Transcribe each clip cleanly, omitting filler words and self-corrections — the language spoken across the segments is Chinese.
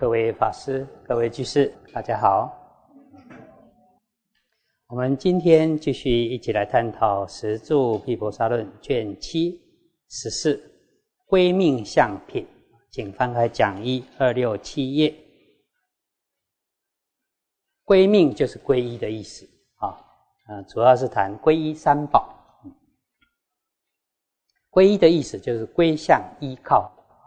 各位法师、各位居士，大家好。我们今天继续一起来探讨《十住毗婆沙论》卷7 14归命相品，请翻开讲义267页。归命就是皈依的意思主要是谈皈依三宝。皈依的意思就是归向依靠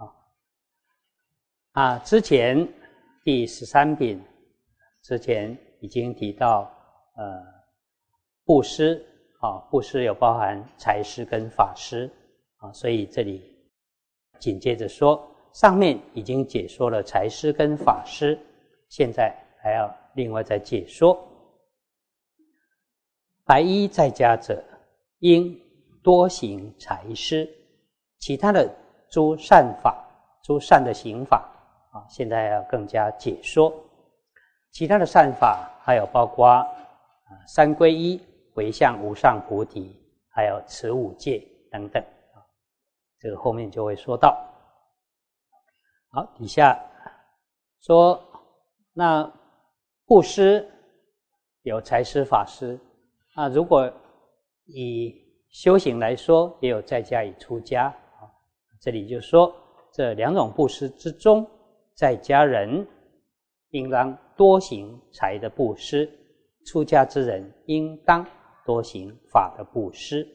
之前第13品之前已经提到布施布施有包含财施跟法施所以这里紧接着说，上面已经解说了财施跟法施，现在还要另外再解说。白衣在家者应多行财施，其他的诸善法、诸善的行法现在要更加解说。其他的善法还有包括三皈依、回向无上菩提，还有持五戒等等这个后面就会说到。好，底下说那布施有财施、法施如果以修行来说，也有在家与出家这里就说这两种布施之中，在家人应当多行财的布施，出家之人应当多行法的布施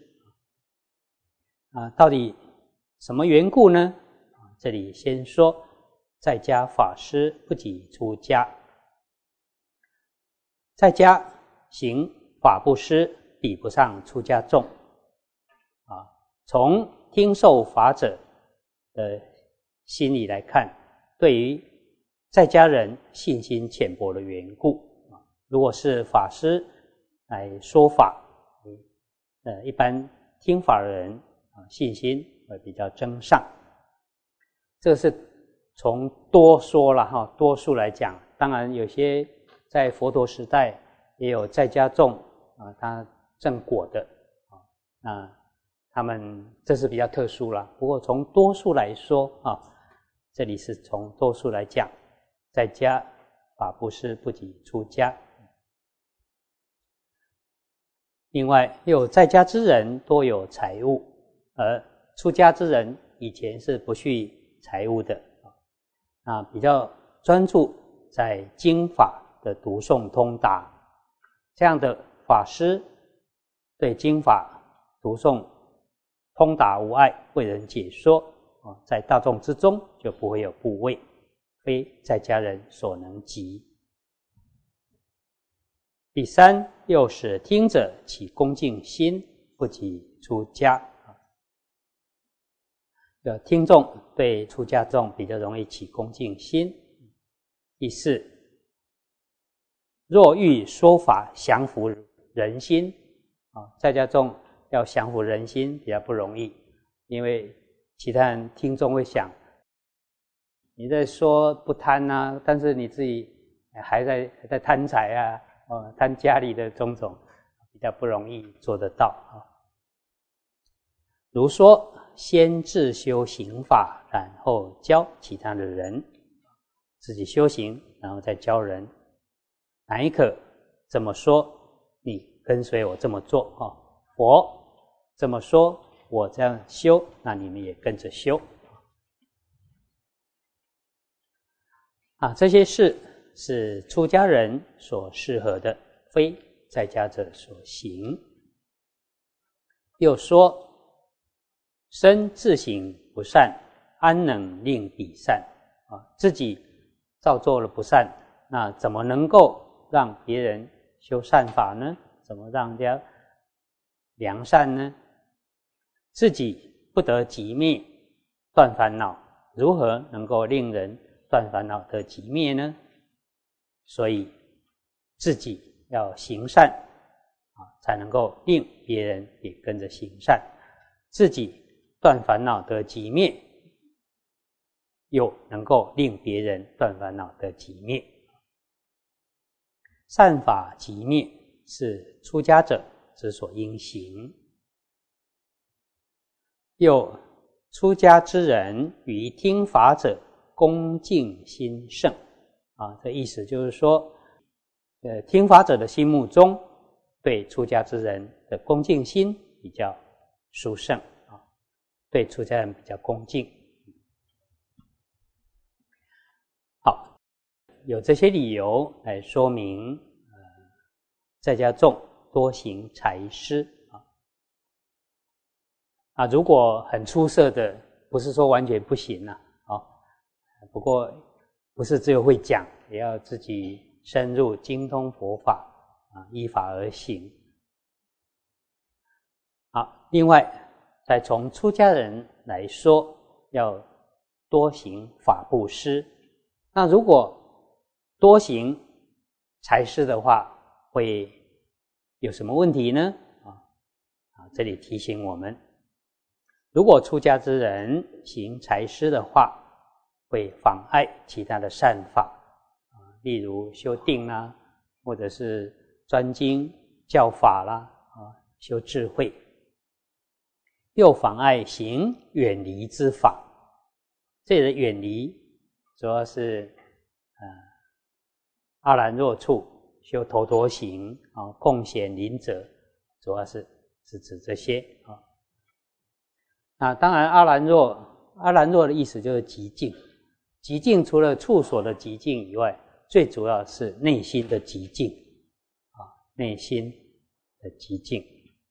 到底什么缘故呢？这里先说在家法施不及出家。在家行法布施比不上出家众从听受法者的心理来看，对于在家人信心浅薄的缘故如果是法师来说法一般听法的人信心会比较增上。这个是从多说了多数来讲，当然有些在佛陀时代也有在家众他证果的那他们这是比较特殊啦。不过从多数来说这里是从多数来讲，在家法布施不及出家。另外又有在家之人多有财物，而出家之人以前是不蓄财物的比较专注在经法的读诵通达，这样的法师对经法读诵通达无碍，为人解说在大众之中就不会有部位，非在家人所能及。第三，又使听者起恭敬心，不及出家听众对出家众比较容易起恭敬心。第四，若欲说法降服人心在家众要降服人心比较不容易，因为其他人听众会想你在说不贪但是你自己还在贪财贪家里的种种，比较不容易做得到如说先自修行法，然后教其他的人，自己修行然后再教人，哪一可这么说，你跟随我这么做佛这么说，我这样修，那你们也跟着修这些事是出家人所适合的，非在家者所行。又说身自行不善，安能令彼善自己造作了不善，那怎么能够让别人修善法呢？怎么让人家良善呢？自己不得寂灭断烦恼，如何能够令人断烦恼得寂灭呢？所以自己要行善才能够令别人也跟着行善，自己断烦恼得寂灭，又能够令别人断烦恼得寂灭。善法寂灭是出家者之所应行。又出家之人于听法者恭敬心盛这意思就是说，听法者的心目中对出家之人的恭敬心比较殊胜对出家人比较恭敬。好，有这些理由来说明，在家众多行财施如果很出色的，不是说完全不行不过不是只有会讲，也要自己深入精通佛法依法而行。好，另外再从出家人来说，要多行法布施。那如果多行财施的话，会有什么问题呢？这里提醒我们，如果出家之人行财施的话，会妨碍其他的善法例如修定啦，或者是专精教法啦修智慧，又妨碍行远离之法。这里的远离主要是阿兰若处修陀陀行共显临者，主要是指这些当然阿兰若的意思就是极静。极静除了处所的极静以外，最主要是内心的极静内心的极静。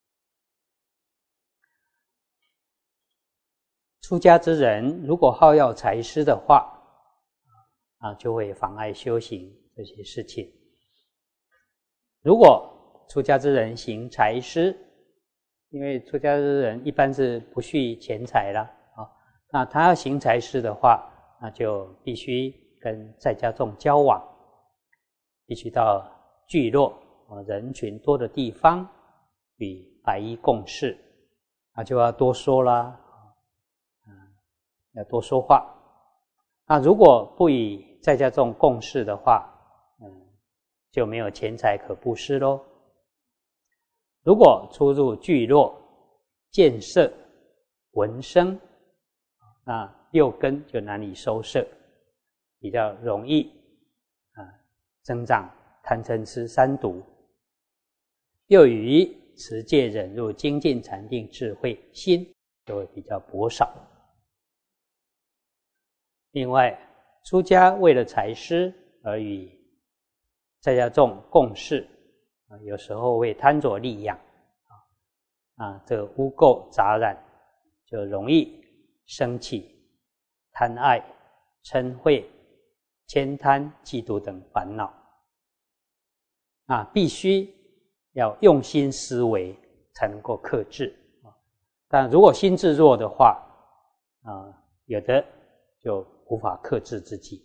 出家之人如果好要财施的话就会妨碍修行这些事情。如果出家之人行财施，因为出家之人一般是不蓄钱财啦那他要行财施的话，那就必须跟在家众交往，必须到聚落人群多的地方与白衣共事就要多说啦要多说话。那如果不与在家众共事的话就没有钱财可布施咯。如果出入聚落见色闻声，那六根就难以收摄，比较容易增长贪嗔痴三毒。又与持戒忍辱精进禅定智慧心就会比较薄少。另外出家为了财施而与在家众共事有时候会贪着利养这个污垢杂染就容易生起贪爱、嗔恚、悭贪、嫉妒等烦恼必须要用心思维才能够克制但如果心智弱的话有的就无法克制自己，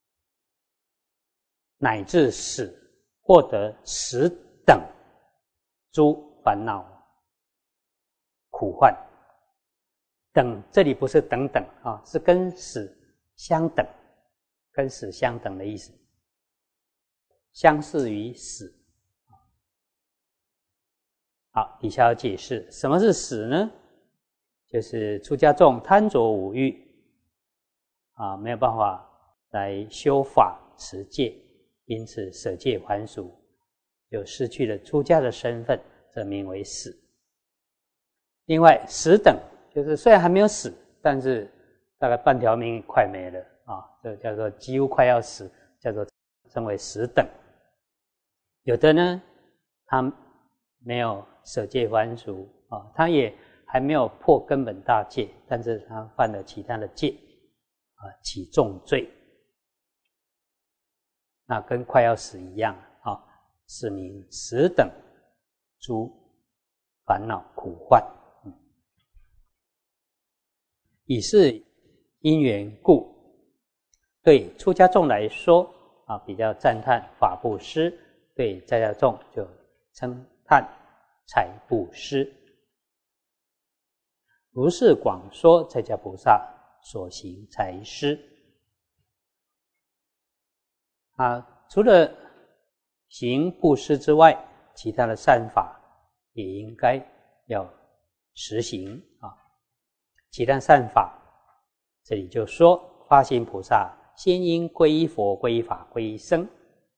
乃至使获得十等诸烦恼苦患。等这里不是等等是跟死相等，跟死相等的意思，相似于死。好，底下要解释什么是死呢？就是出家众贪着五欲没有办法来修法持戒，因此舍戒还俗，就失去了出家的身份，这名为死。另外十等就是虽然还没有死，但是大概半条命快没了这叫做几乎快要死，叫做称为十等。有的呢他没有舍戒还俗他也还没有破根本大戒，但是他犯了其他的戒起重罪，那跟快要死一样是名十等诸烦恼苦患。以是因缘故，对出家众来说比较赞叹法布施，对在家众就称叹财布施。如是广说在家菩萨所行财施除了行布施之外，其他的善法也应该要实行其他善法，这里就说发心菩萨先应皈依佛、皈依法、皈依僧。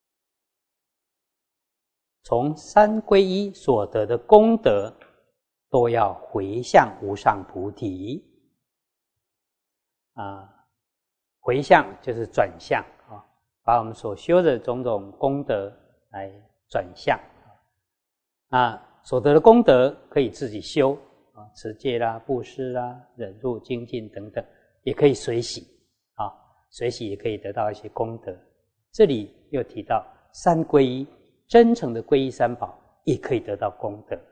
从三皈依所得的功德，都要回向无上菩提。回向就是转向啊，把我们所修的种种功德来转向。所得的功德可以自己修啊，持戒啦、布施啦、忍辱、精进等等，也可以随喜啊，随喜也可以得到一些功德。这里又提到三皈依，真诚的皈依三宝也可以得到功德。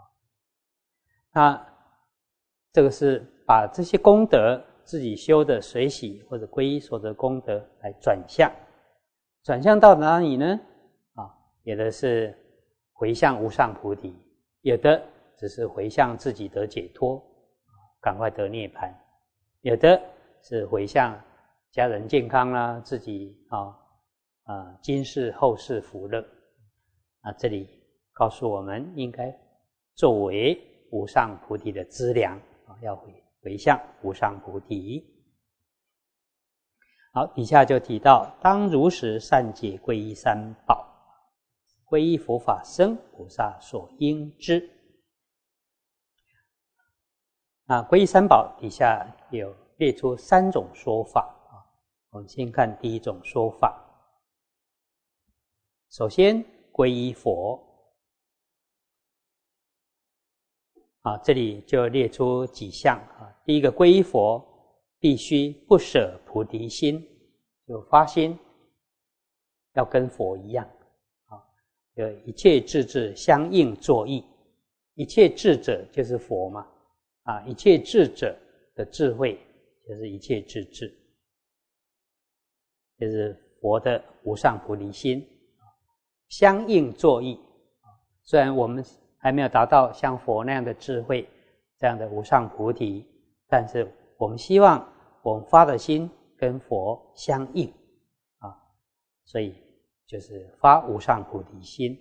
那这个是把这些功德自己修的随喜或者皈依所得功德来转向，转向到哪里呢？有的是回向无上菩提，有的只是回向自己得解脱，赶快得涅槃，有的是回向家人健康啦，自己今世后世福乐。这里告诉我们应该作为无上菩提的资粮，要回向无上菩提。好，底下就提到当如实善解皈依三宝，皈依佛法僧菩萨所应知。皈依三宝底下有列出3种说法。我们先看第一种说法。首先皈依佛，这里就列出几项。第一个皈依佛，必须不舍菩提心，就发心要跟佛一样，有一切智智相应作意。一切智者就是佛嘛，一切智者的智慧就是一切智智，就是佛的无上菩提心，相应作意。虽然我们还没有达到像佛那样的智慧，这样的无上菩提，但是我们希望我们发的心跟佛相应，所以就是发无上菩提心。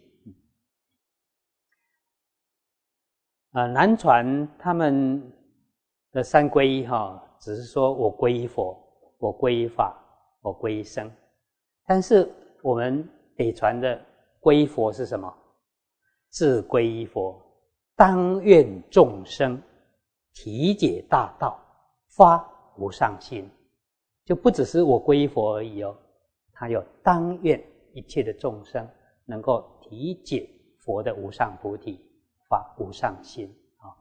南传他们的三皈依只是说我皈依佛，我皈依法，我皈依僧。但是我们北传的皈依佛是什么？自皈依佛，当愿众生体解大道，发无上心。就不只是我皈依佛而已他有当愿一切的众生能够体解佛的无上菩提，发无上心。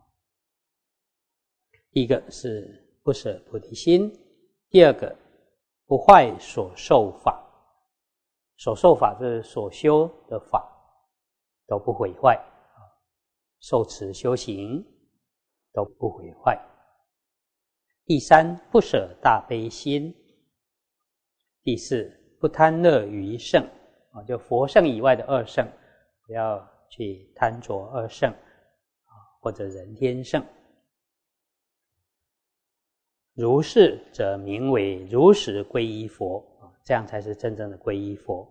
第一个是不舍菩提心，第二个不坏所受法。所受法就是所修的法都不毁坏，受持修行都不毁坏。第三，不舍大悲心。第四，不贪乐于圣，就佛圣以外的二圣，不要去贪着二圣或者人天圣。如是则名为如实皈依佛，这样才是真正的皈依佛。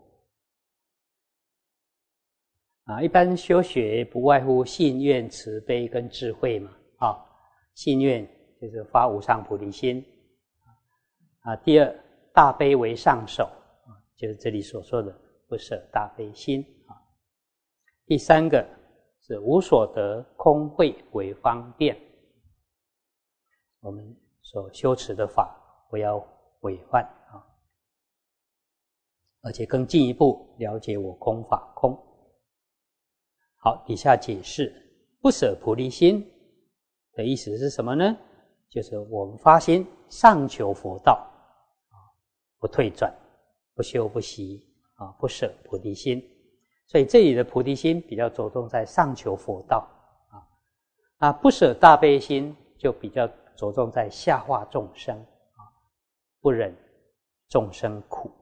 一般修学不外乎信愿、慈悲跟智慧嘛。信愿就是发无上菩提心。第二，大悲为上首，就是这里所说的不舍大悲心。第三个是无所得空慧为方便，我们所修持的法不要毁坏，而且更进一步了解我空法空。好，底下解释不舍菩提心的意思是什么呢？就是我们发心上求佛道，不退转，不修不息，不舍菩提心。所以这里的菩提心比较着重在上求佛道，不舍大悲心就比较着重在下化众生，不忍众生苦。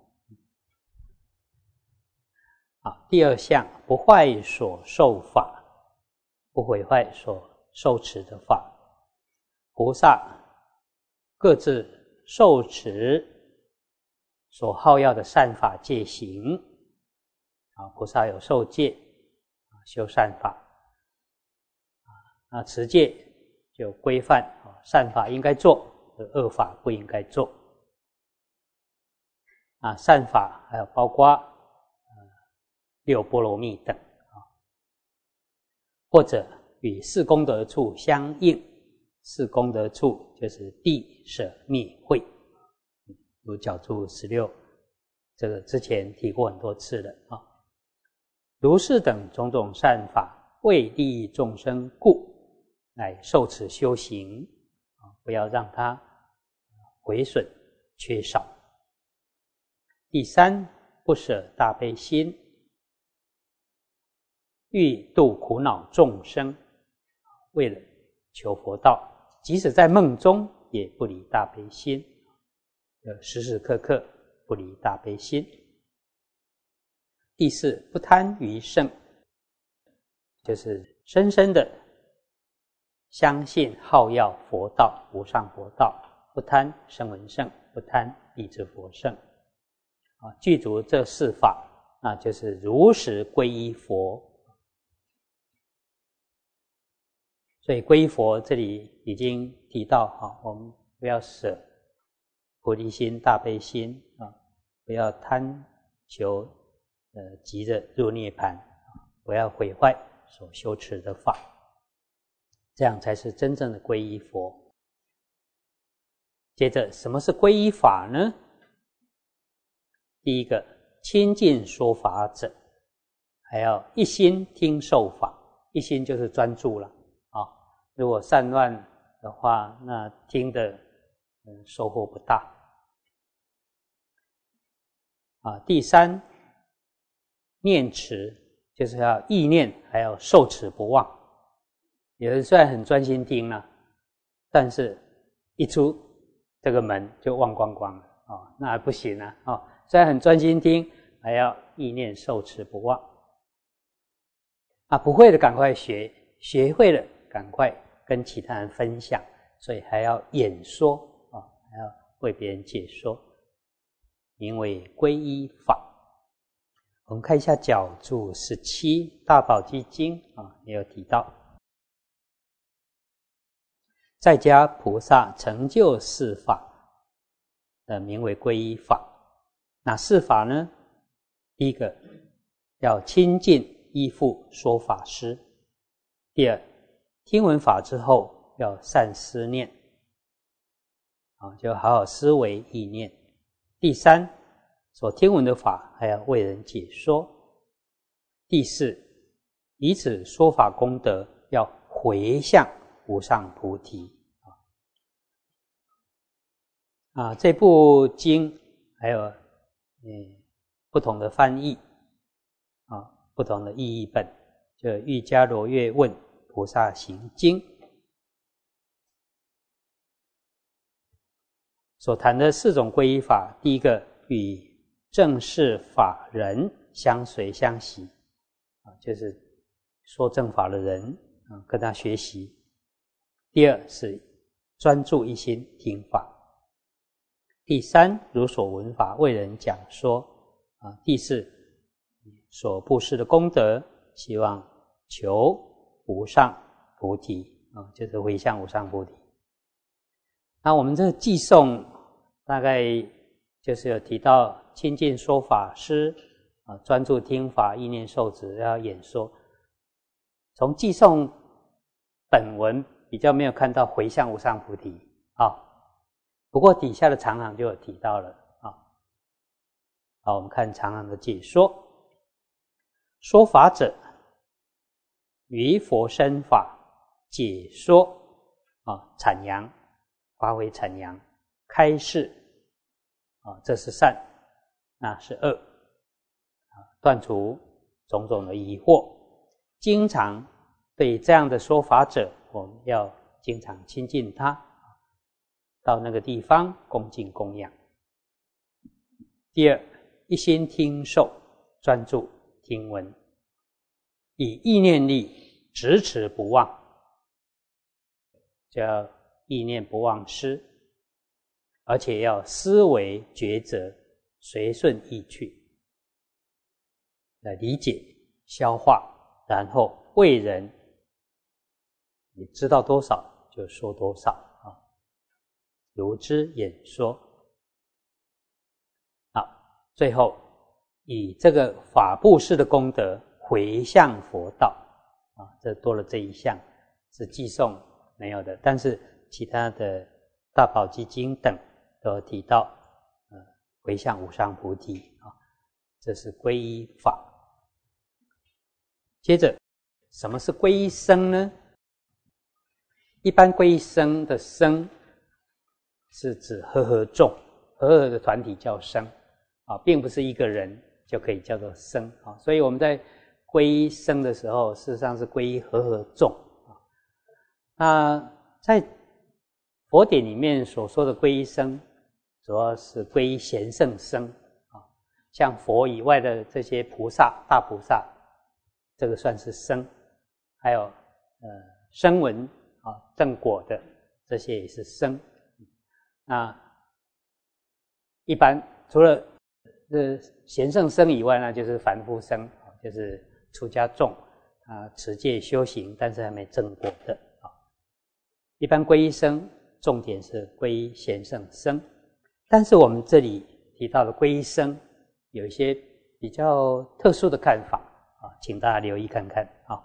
第二项，不坏所受法，不毁坏所受持的法。菩萨各自受持所好要的善法戒行，菩萨有受戒，修善法，持戒就规范善法应该做，恶法不应该做。 善法还有包括六波罗蜜等或者与四功德处相应。四功德处就是地舍灭慧，如角注16，这个之前提过很多次了啊。如是等种种善法，为利益众生故，来受持修行，不要让它毁损缺少。第三，不舍大悲心，欲度苦恼众生，为了求佛道，即使在梦中也不离大悲心，时时刻刻不离大悲心。第四，不贪余胜，就是深深的相信好要佛道，无上佛道，不贪声闻乘，不贪义智佛乘。具足这四法，那就是如实皈依佛。所以皈依佛这里已经提到，我们不要舍菩提心、大悲心，不要贪求急着入涅槃，不要毁坏所修持的法，这样才是真正的皈依佛。接着，什么是皈依法呢？第一个，亲近说法者，还要一心听受法。一心就是专注了如果散乱的话，那听的收获不大。第三，念持，就是要意念，还要受持不忘。有人虽然很专心听了，但是一出这个门就忘光光了那还不行虽然很专心听，还要意念受持不忘。不会的赶快学，学会了赶快跟其他人分享，所以还要演说还要为别人解说，名为皈依法。我们看一下角注17，大宝积经也有提到，在家菩萨成就四法名为皈依法。哪四法呢？第一个，要亲近依附说法师。第二，听闻法之后要善思念就好好思维意念。第三，所听闻的法还要为人解说。第四，以此说法功德要回向无上菩提这部经还有不同的翻译不同的译本，就瑜伽罗越问菩萨行经所谈的四种皈依法。第一个，与正式法人相随相习就是说正法的人跟他学习。第二是专注一心听法。第三，如所闻法为人讲说第四，所布施的功德希望求无上菩提就是回向无上菩提。那我们这寄诵大概就是有提到亲近说法师专注听法，意念受持，要演说。从寄诵本文比较没有看到回向无上菩提不过底下的长行就有提到了好，我们看长行的解说。说法者，于佛身法解说阐扬，发挥阐扬，开示这是善，那是恶断除种种的疑惑。经常对这样的说法者，我们要经常亲近他，到那个地方恭敬供养。第二，一心听受，专注听闻，以意念力执持不忘，叫意念不忘失，而且要思维抉择，随顺意去，来理解消化，然后为人你知道多少就说多少如之演说。好， 最后以这个法布施的功德回向佛道啊，这多了这一项是寄送没有的，但是其他的大宝积经等都有提到回向无上菩提啊，这是皈依法。接着什么是皈依僧呢？一般皈依僧的僧是指和合众，和合的团体叫僧啊，并不是一个人就可以叫做僧啊。所以我们在皈依僧的时候，事实上是皈依和合众啊。那在佛典里面所说的皈依僧，主要是皈依贤圣僧啊，像佛以外的这些菩萨、大菩萨，这个算是僧。还有声闻啊、正果的这些也是僧。那一般除了贤圣僧以外呢，就是凡夫僧，就是出家众啊，持戒修行，但是还没正果的啊。一般皈依僧，重点是皈依贤圣僧。但是我们这里提到的皈依僧，有一些比较特殊的看法啊，请大家留意看看啊。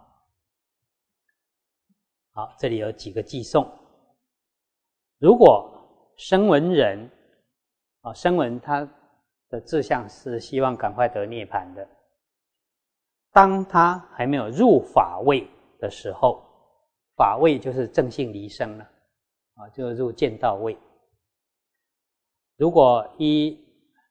好，这里有几个寄送。如果声闻人啊，声闻他的志向是希望赶快得涅槃的，当他还没有入法位的时候，法位就是正性离生了啊，就入见道位。如果依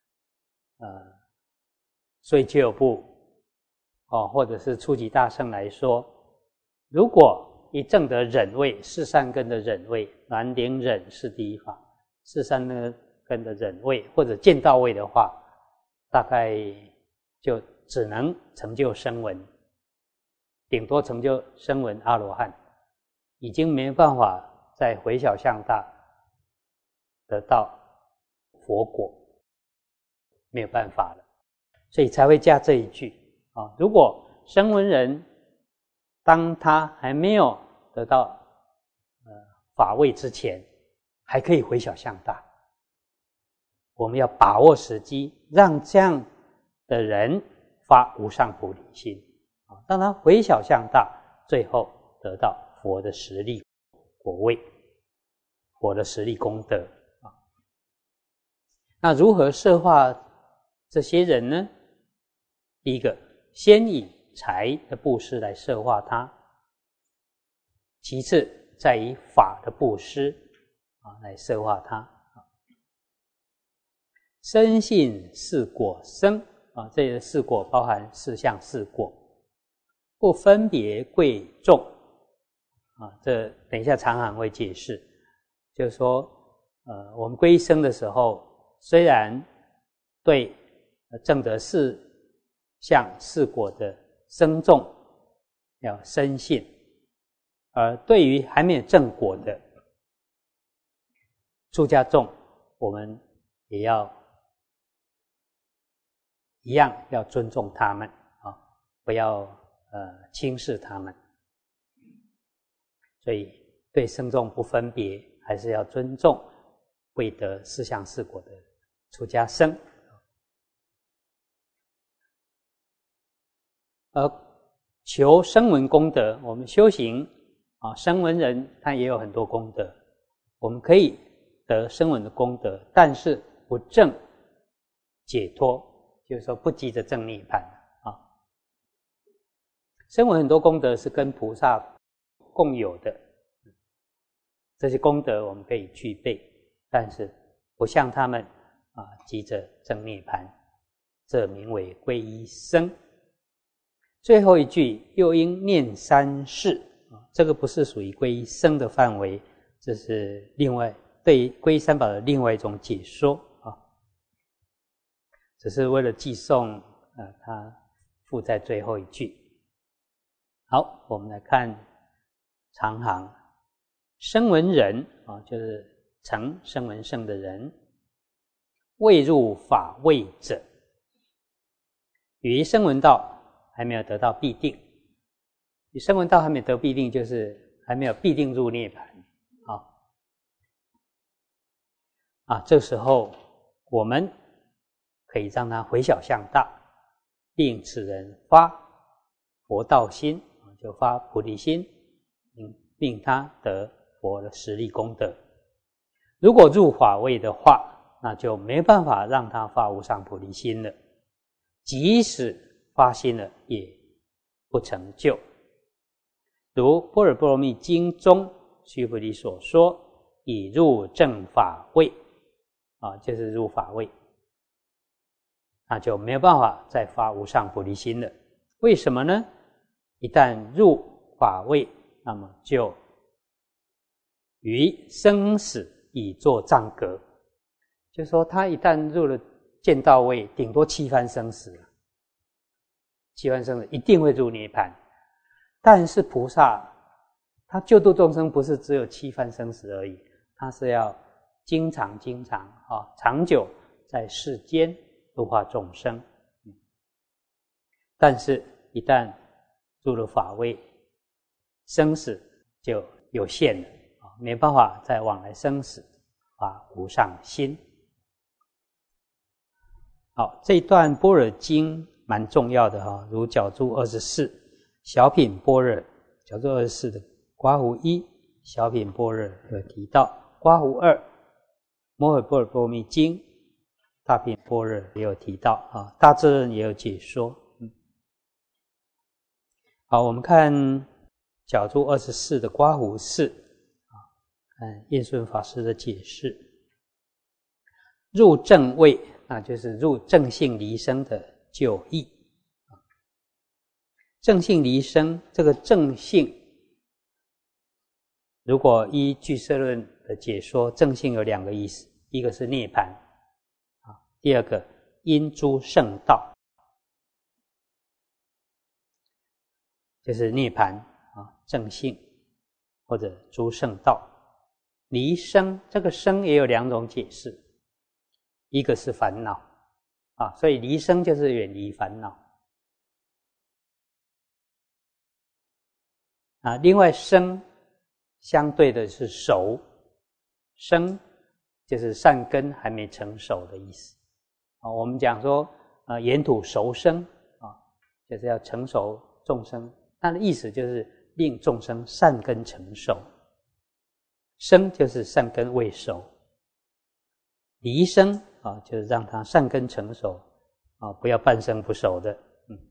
所求有部或者是初级大圣来说，如果依证得忍位，四善根的忍位，南顶忍是第一法，四善根的忍位或者见道位的话，大概就只能成就声闻，顶多成就声闻阿罗汉，已经没办法再回小向大得到佛果，没有办法了，所以才会加这一句啊。如果声闻人当他还没有得到法位之前，还可以回小向大，我们要把握时机，让这样的人发无上菩提心啊，让他回小向大，最后得到佛的实力果位，佛的实力功德啊。那如何摄化这些人呢？第一个，先以财的布施来摄化他，其次再以法的布施来摄化他。深信四果生这些四果包含四项四果，不分别贵重这等一下常行会解释，就是说我们皈依僧的时候，虽然对证得四项四果的僧众要深信，而对于还没有证果的出家众，我们也要一样要尊重他们不要轻视他们。所以对僧众不分别，还是要尊重未得四项四果的出家僧。而求声闻功德，我们修行声闻人他也有很多功德，我们可以得声闻的功德，但是不证解脱，就是说不急着证涅槃声闻很多功德是跟菩萨共有的，这些功德我们可以具备，但是不像他们急着证涅槃，这名为皈依僧。最后一句又应念三世这个不是属于皈依僧的范围，这是另外对皈依三宝的另外一种解说只是为了寄送它附在最后一句。好，我们来看常行。声闻人就是成声闻乘的人，未入法位者，于声闻道还没有得到必定，与声闻道还没有得必定，就是还没有必定入涅槃这时候我们可以让他回小向大，令此人发佛道心，就发菩提心，令他得佛的实力功德。如果入法位的话，那就没办法让他发无上菩提心了，即使发心了也不成就。如《般若波罗蜜经》中须菩提所说，已入正法位，就是入法位，那就没有办法再发无上菩提心了。为什么呢？一旦入法位，那么就于生死已作障隔，就是说他一旦入了见道位，顶多7番生死了，7番生死一定会入涅槃。但是菩萨他救度众生不是只有7番生死而已，他是要经常长久在世间度化众生。但是一旦入了法位，生死就有限了，没办法再往来生死，无上心。好，这一段般若经蛮重要的，如角注24小品般若，角注24的刮胡1小品般若有提到，刮胡2摩诃般若波罗蜜经大品般若也有提到，大智论也有解说。好，我们看角注24的刮胡4，看印顺法师的解释。入正位，那就是入正性离生的就义。正性离生，这个正性，如果依俱舍论的解说，正性有2个意思，一个是涅槃，第二个因诸圣道，就是涅槃正性或者诸圣道。离生，这个生也有2种解释，一个是烦恼所以离生就是远离烦恼另外生相对的是熟，生就是善根还没成熟的意思我们讲说沿土熟生就是要成熟众生，它的意思就是令众生善根成熟，生就是善根未熟，离生就是让他善根成熟不要半生不熟的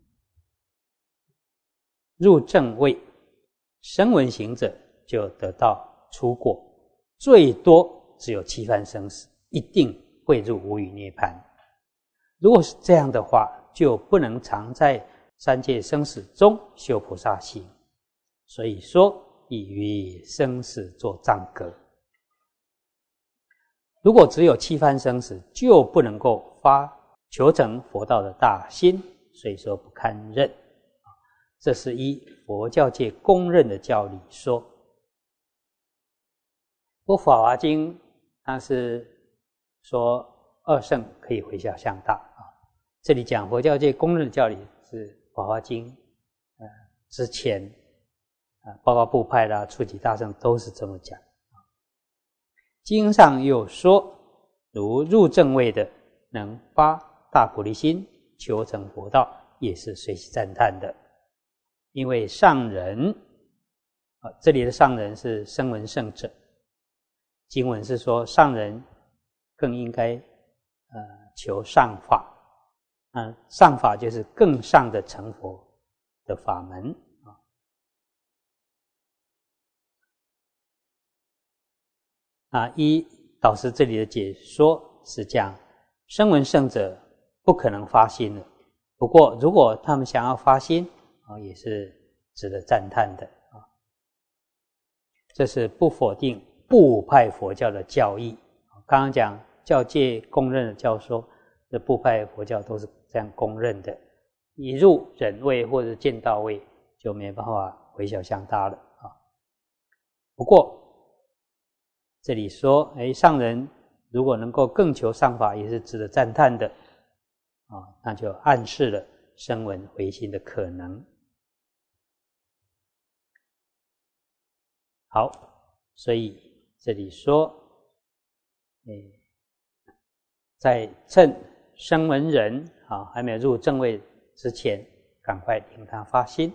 入正位，声闻行者就得到出果，最多只有7番生死，一定会入无余涅槃。如果是这样的话，就不能常在三界生死中修菩萨行，所以说已于生死作障隔。如果只有7番生死，就不能够发求成佛道的大心，所以说不堪任。这是依佛教界公认的教理说。不过《法华经》它是说二圣可以回小向大这里讲佛教界公认的教理是《法华经》之前包括部派啦、初级大圣都是这么讲。经上又说，如入正位的能发大菩提心，求成佛道，也是随喜赞叹的。因为上人这里的上人是声闻圣者，经文是说上人更应该求上法上法就是更上的成佛的法门依导师这里的解说是讲声闻圣者不可能发心了，不过如果他们想要发心也是值得赞叹的这是不否定部派佛教的教义。刚刚讲教界公认的教说，这部派佛教都是这样公认的，一入忍位或者见道位就没办法回小向大了不过这里说上人如果能够更求上法，也是值得赞叹的那就暗示了声闻回心的可能。好，所以这里说在趁声闻人还没有入正位之前，赶快令他发心。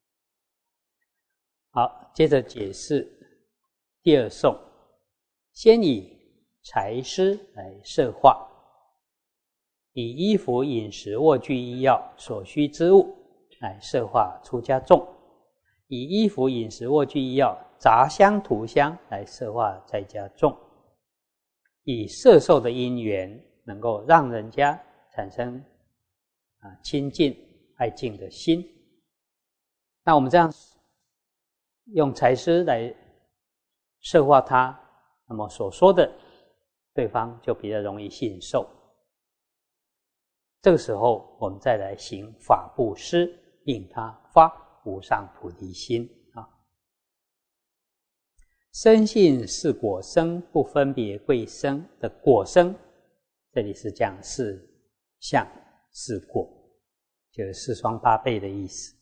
好，接着解释第二颂，先以财施来摄化，以衣服、饮食、卧具、医药所需之物来摄化出家众，以衣服、饮食、卧具、医药、杂香、涂香来摄化在家众，以摄受的因缘能够让人家产生亲近爱敬的心。那我们这样用财施来摄化他，那么所说的对方就比较容易信受。这个时候我们再来行法布施，令他发无上菩提心。生信是果生，不分别贵生的果生，这里是讲四相四果，就是四双八倍的意思。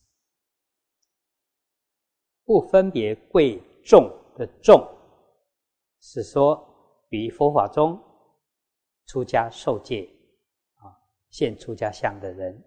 不分别贵重的重，是说于佛法中出家受戒现出家相的人，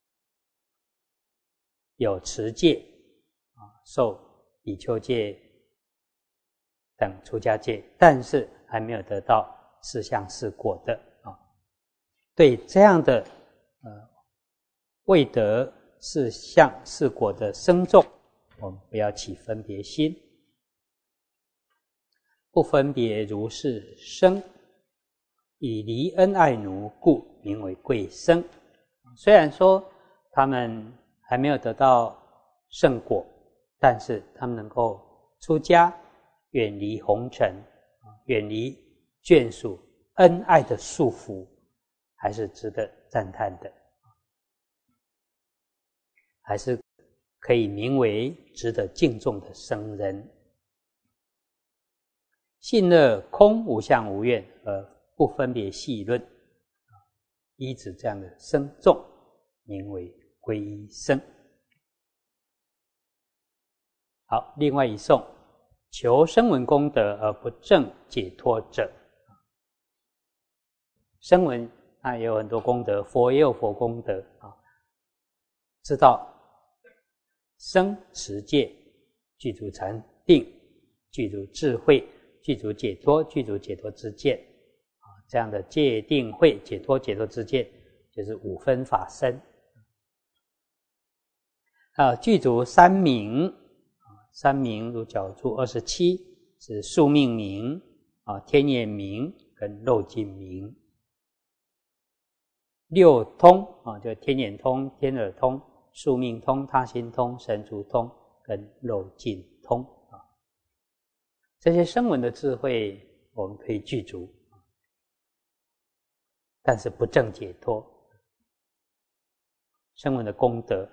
有持戒受比丘戒等出家戒，但是还没有得到四相四果的对这样的未得四相四果的僧众，我们不要起分别心。不分别如是生，以离恩爱奴故名为贵生。虽然说他们还没有得到圣果，但是他们能够出家，远离红尘，远离眷属恩爱的束缚，还是值得赞叹的，还是可以名为值得敬重的僧人。信乐空无相无愿而不分别细论，依止这样的僧众，名为皈依僧。好，另外一颂，求声闻功德而不证解脱者。声闻也有很多功德，佛也有佛功德知道生持戒，具足禅定，具足智慧，具足解脱，具足解脱之见这样的戒定慧解脱解脱之见，就是五分法身。具足三明，三明如角注27是宿命明天眼明跟漏尽明。六通就天眼通、天耳通、宿命通、他心通、神足通跟漏尽通这些声闻的智慧我们可以具足，但是不证解脱。声闻的功德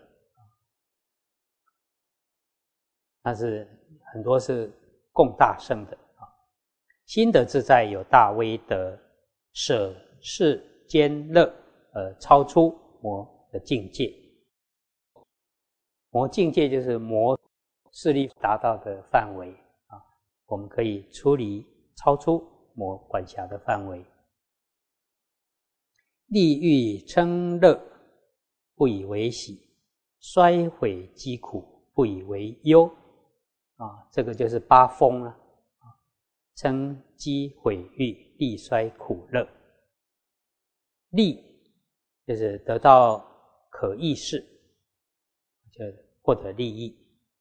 那是很多是共大圣的心得自在有大威德，舍世间乐超出魔的境界。魔境界就是魔势力达到的范围我们可以出离超出魔管辖的范围。利欲嗔乐不以为喜，衰毁疾苦不以为忧这个就是八风嗔饥毁欲利衰苦乐。利就是得到可益事，就获得利益。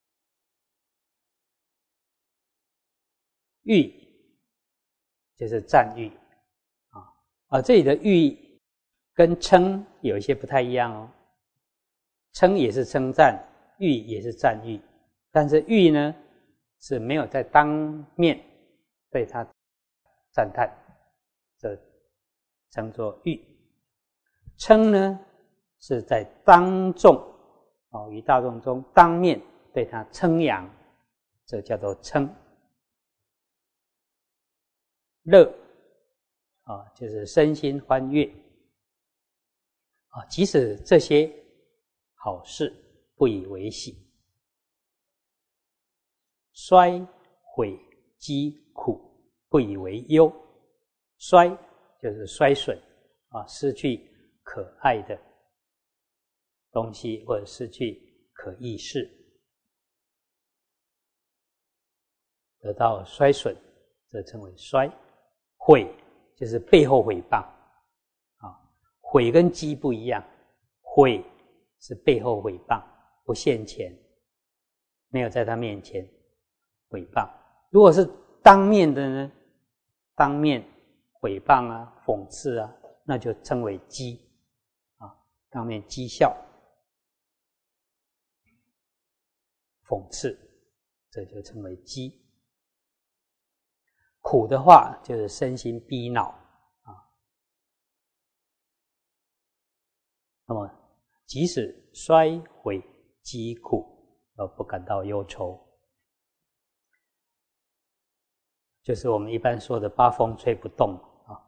欲就是赞誉这里的欲跟称有一些不太一样称也是称赞，欲也是赞誉，但是欲呢是没有在当面对他赞叹，这称作欲。称呢是在当众于大众中当面对他称扬，这叫做称。乐就是身心欢悦即使这些好事不以为喜，衰毁疾苦不以为忧。衰就是衰损失去可爱的东西，或者失去可意事，得到衰损，这称为衰。毁就是背后诽谤毁跟讥不一样，毁是背后诽谤，不现前，没有在他面前诽谤。如果是当面的呢，当面诽谤啊、讽刺啊，那就称为讥当面讥笑、讽刺，这就称为讥。苦的话就是身心逼恼那么即使衰毁疾苦而不感到忧愁，就是我们一般说的八风吹不动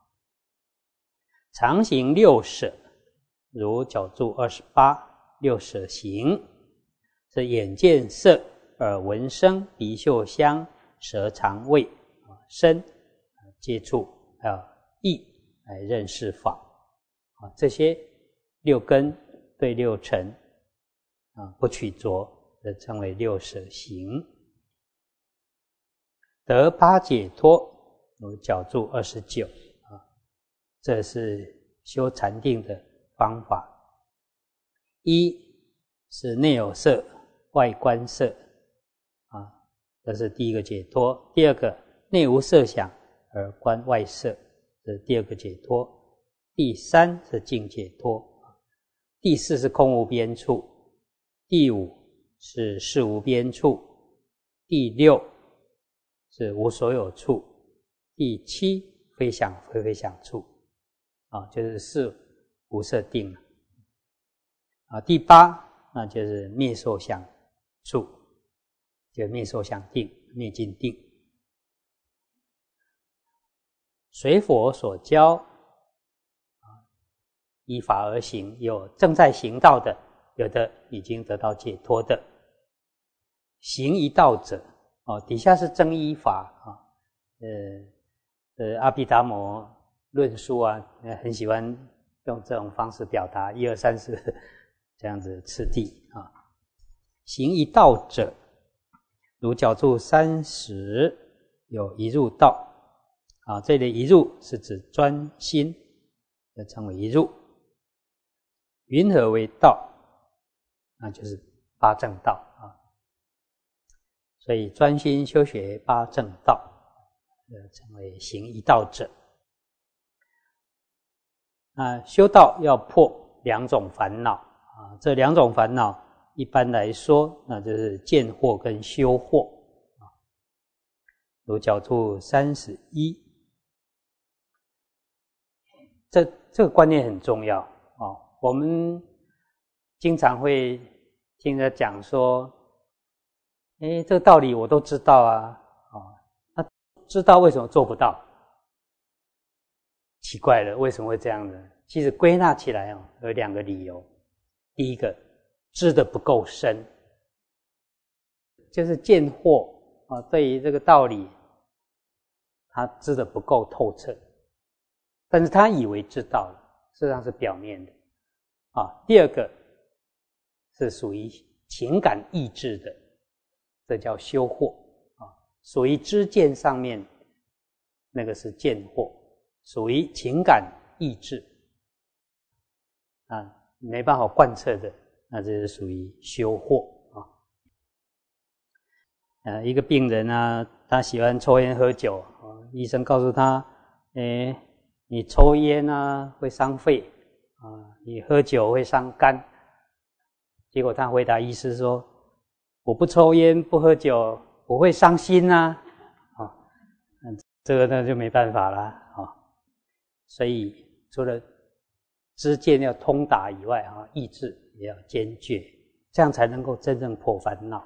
常行六舍，如脚注28，六舍行是眼见色，耳闻声，鼻嗅香，舌尝味，身接触，还有意来认识法这些六根对六尘不取着，这称为六舍行。得八解脱，如脚注29这是修禅定的方法。一是内有色，外观色这是第一个解脱。第二个内无色想而观外色，这是第二个解脱。第三是净解脱。第四是空无边处。第五是事无边处。第六是无所有处。第七非想非非想处就是事无色定第八那就是灭受想处，就是灭受想定、灭尽定。随佛所教依法而行，有正在行道的，有的已经得到解脱的。行一道者底下是正依法阿毗达摩论述很喜欢用这种方式表达1、2、3、4这样子次第行一道者，如脚注30，有一入道这里一入是指专心，就称为一入。云何为道？那就是八正道所以专心修学八正道，称为行一道者。修道要破两种烦恼这两种烦恼一般来说那就是见惑跟修惑如脚注31，这个观念很重要我们经常会听人讲说这个道理我都知道那知道为什么做不到？奇怪了，为什么会这样呢？其实归纳起来有两个理由。第一个，知得不够深，就是见惑对于这个道理他知得不够透彻，但是他以为知道了，事实上是表面的第二个是属于情感意志的，这叫修惑属于知见上面那个是见惑，属于情感意志没办法贯彻的，那这是属于修惑一个病人他喜欢抽烟喝酒医生告诉他你抽烟会伤肺你喝酒会伤肝，结果他回答医师说我不抽烟不喝酒我会伤心这个呢就没办法了所以除了知见要通达以外意志也要坚决，这样才能够真正破烦恼。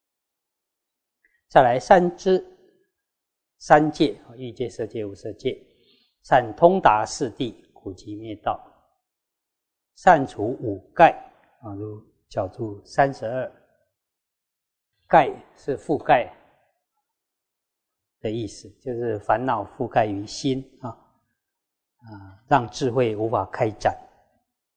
再来三知三界欲界、色界、无色界，善通达四谛，苦集灭道，善除五盖如脚注32，盖是覆盖的意思，就是烦恼覆盖于心让智慧无法开展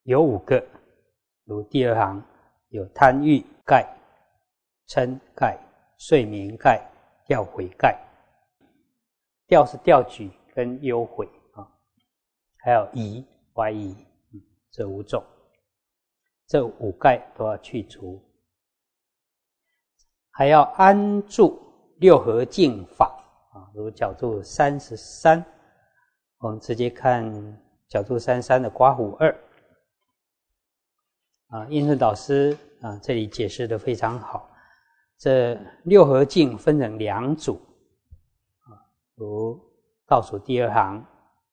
有5个，如第2行有贪欲盖、嗔盖、睡眠盖、掉悔盖。掉是掉举跟忧悔啊，还有疑、怀疑，这5种，这5盖都要去除。还要安住六合敬法啊，如角注33，我们直接看角注33的刮胡2啊，印顺导师啊这里解释得非常好。这六合敬分成2组啊，如倒数第2行，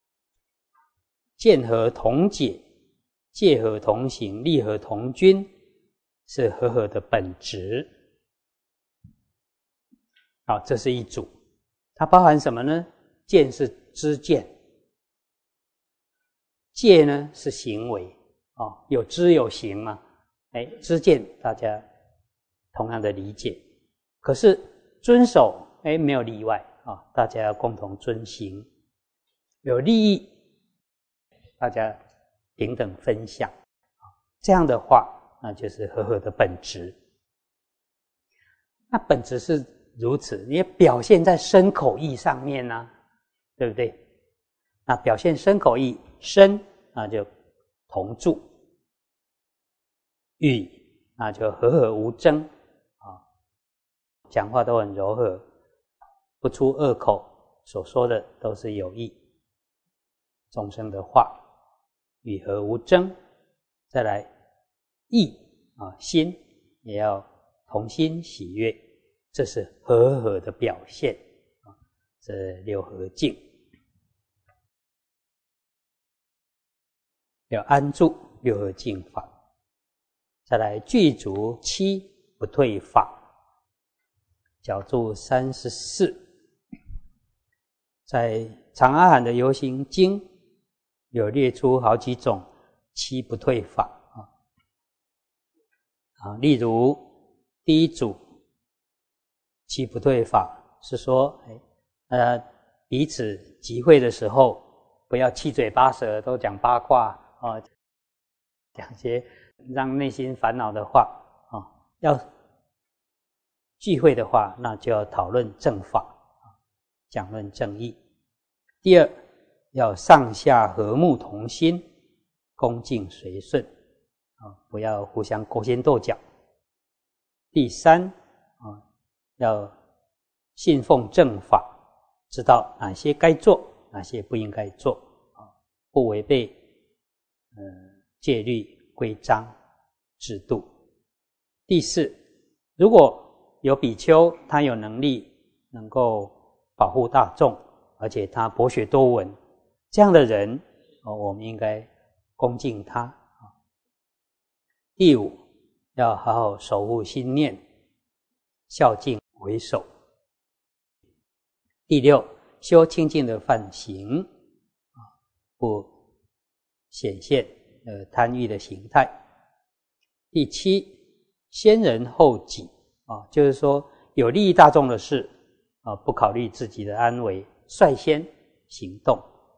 见合同解、戒合同行、利合同均，是和合的本质。好，这是一组，它包含什么呢？见是知见，戒呢是行为哦，有知有行嘛，知见大家同样的理解，可是遵守没有例外啊，大家要共同遵行，有利益大家平等分享，这样的话那就是和合的本质。那本质是如此，你也表现在身口意上面啊，对不对？那表现身口意，身那就同住，语那就和合无争啊，讲话都很柔和，不出恶口，所说的都是有益众生的话，与和无争。再来意啊，心也要同心喜悦，这是和合的表现啊，这六合敬要安住六合敬法。再来具足7不退法，角注34，在长阿含的游行经有列出好几种7不退法啊，例如第一组7不退法是说，彼此集会的时候，不要七嘴八舌都讲八卦啊，讲些让内心烦恼的话啊。要聚会的话，那就要讨论正法，讲论正义。第二，要上下和睦同心，恭敬随顺啊，不要互相勾心斗角。第三啊，要信奉正法，知道哪些该做，哪些不应该做啊，不违背戒律规章制度。第四，如果有比丘他有能力能够保护大众，而且他博学多闻，这样的人我们应该恭敬他。第五，要好好守护心念，孝敬为首。第六，修清净的梵行，不显现贪欲的形态。第七，先人后己啊，就是说有利益大众的事啊，不考虑自己的安危，率先行动。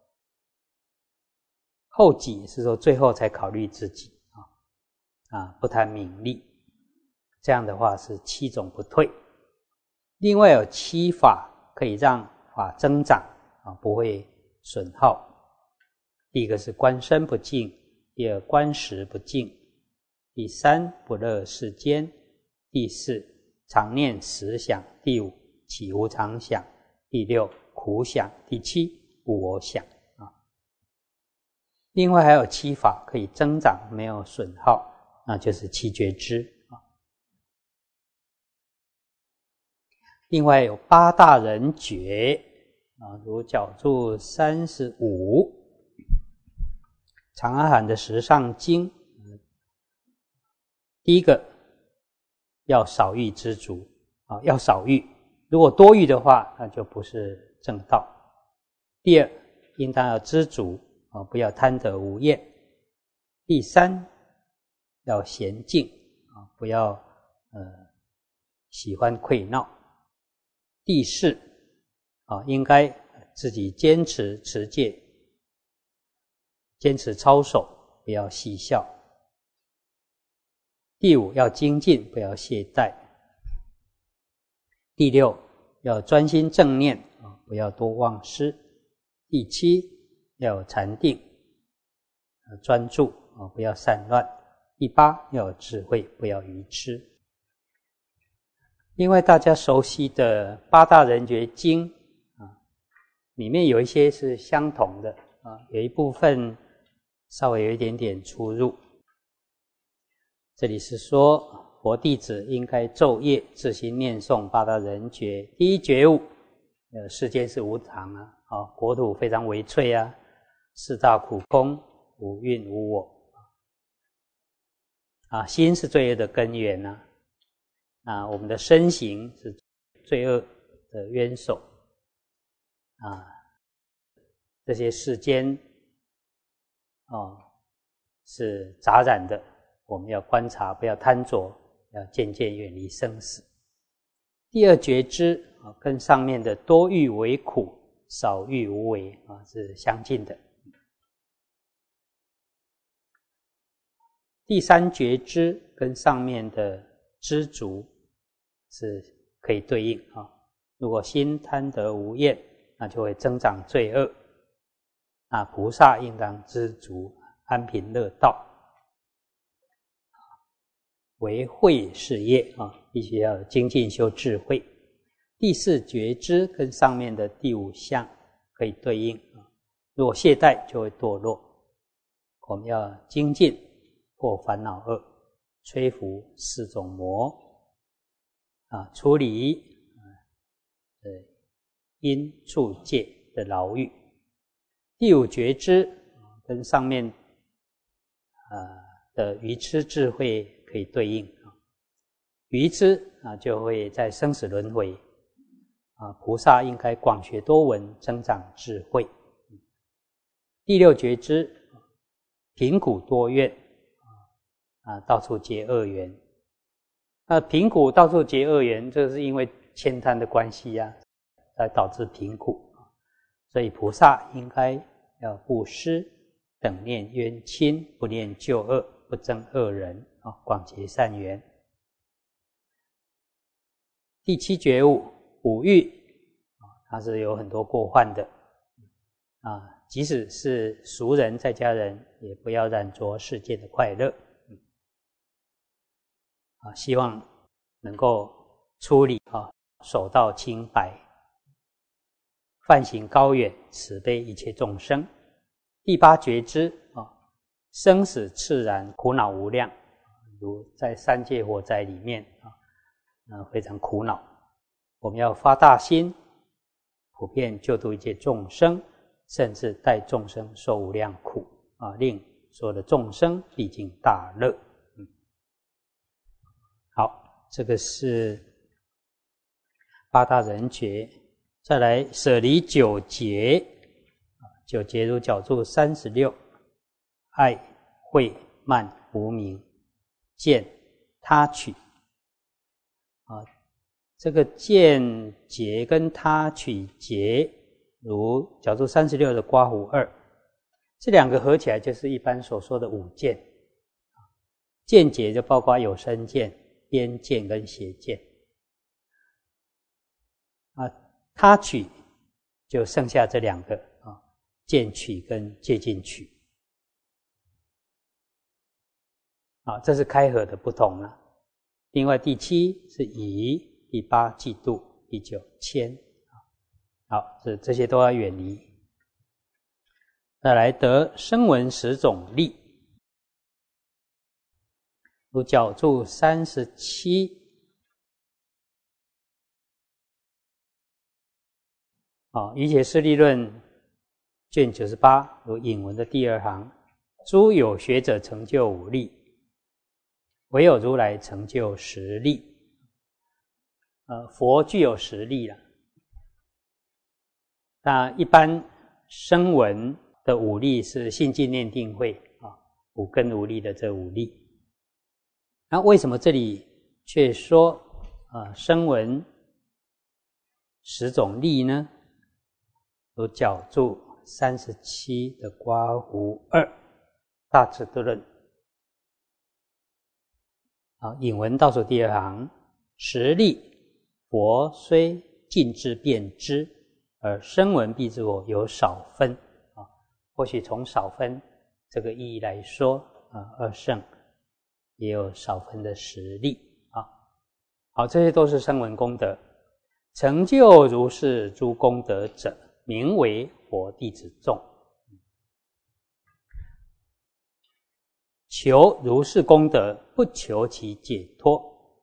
后己是说最后才考虑自己不贪名利，这样的话是7种不退。另外有7法可以让法增长不会损耗。第一个是观身不净，第二观时不净，第三不乐世间，第四常念实想，第五起无常想，第六苦想，第七无我想另外还有7法可以增长没有损耗，那就是7觉支另外有8大人觉如角注35，长阿含的十上经第一个要少欲知足要少欲，如果多欲的话那就不是正道。第二，应当要知足不要贪得无厌。第三，要娴静不要喜欢溃闹。第四应该自己坚持持戒，坚持操守不要嬉笑。第5，要精进，不要懈怠。第6，要专心正念，不要多忘失。第7，要有禅定，专注，不要散乱。第8，要有智慧，不要愚痴。另外大家熟悉的八大人觉经里面有一些是相同的有一部分稍微有一点点出入。这里是说佛弟子应该昼夜自心念诵八大人觉。第一觉悟，世间是无常国土非常微脆四大苦空，无蕴无我心是罪恶的根源我们的身形是罪恶的渊薮这些世间是杂染的，我们要观察，不要贪着，要渐渐远离生死。第二觉知跟上面的多欲为苦，少欲无为是相近的。第三觉知跟上面的知足是可以对应如果心贪得无厌，那就会增长罪恶。菩萨应当知足，安贫乐道，为慧事业必须要精进修智慧。第四觉知跟上面的第5项可以对应如果懈怠就会堕落。我们要精进，破烦恼恶，摧伏4种魔处理因处界的牢狱。第5觉知跟上面的愚痴智慧可以对应愚痴就会在生死轮回菩萨应该广学多闻，增长智慧。第6觉知贫苦多怨到处结恶缘。贫苦到处结恶缘，这是因为悭贪的关系才导致贫苦。所以菩萨应该要布施，等念冤亲，不念旧恶，不憎恶人广结善缘。第7觉悟，五欲它是有很多过患的即使是俗人在家人，也不要染着世界的快乐希望能够出离守道清白，梵行高远，慈悲一切众生。第8觉知生死炽然，苦恼无量，如在三界火灾里面非常苦恼。我们要发大心，普遍救度一切众生，甚至带众生受无量苦令所有的众生毕竟大乐。好，这个是八大人觉。再来舍离9劫，9劫如角柱36，爱、恚、慢、无明、见、他取这个见劫跟他取劫如角柱36的刮胡2，这2个合起来就是一般所说的5见。见劫就包括有生见、边见跟邪见他取就剩下这2个见取跟戒禁取这是开合的不同了。另外第7是疑，第8嫉妒，第9谦好，这些都要远离。再来得声闻10种力，如角柱37瑜伽师地论卷98如引文的第2行，诸有学者成就5力，唯有如来成就10力。佛具有10力了。那一般声闻的5力是信近念定慧5根5力的这5力。那为什么这里却说声闻10种力呢？如角柱37的刮胡2 大智度论。好，引文倒数第2行，实例佛虽尽知遍知，而声闻辟支佛有少分。或许从少分这个意义来说，二圣也有少分的实例。好，这些都是声闻功德。成就如是诸功德者，名为佛弟子众。求如是功德，不求其解脱。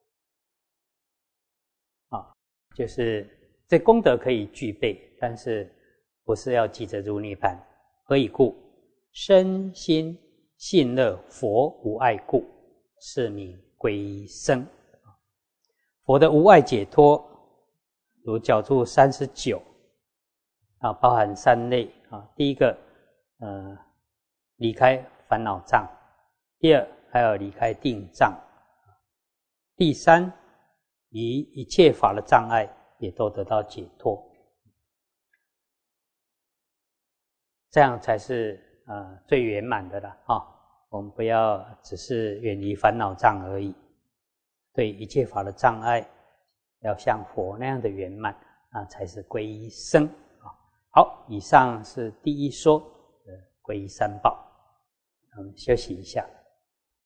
就是这功德可以具备，但是不是要急着入涅槃。何以故？身心信乐佛无碍故，是名皈依僧。佛的无碍解脱，如角注39包含3类。第一个离开烦恼障，第二还有离开定障，第三一切法的障碍也都得到解脱。这样才是最圆满的了。我们不要只是远离烦恼障而已，对一切法的障碍要像佛那样的圆满，那才是皈依僧。好，以上是第一说的皈依三宝。我们休息一下。